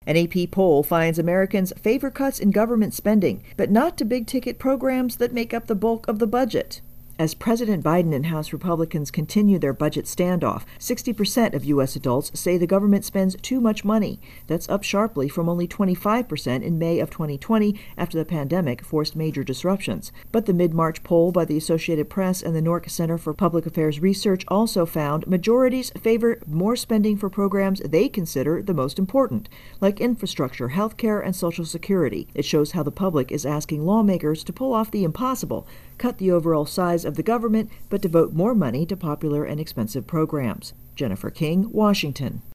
An AP poll finds Americans favor cuts in government spending, but not to big-ticket programs that make up the bulk of the budget. As President Biden and House Republicans continue their budget standoff, 60% of U.S. adults say the government spends too much money. That's up sharply from only 25% in May of 2020 after the pandemic forced major disruptions. But the mid-March poll by the Associated Press and the Nork Center for Public Affairs Research also found majorities favor more spending for programs they consider the most important, like infrastructure, healthcare, and Social Security. It shows how the public is asking lawmakers to pull off the impossible, cut the overall size of the government, but devote more money to popular and expensive programs. Jennifer King, Washington.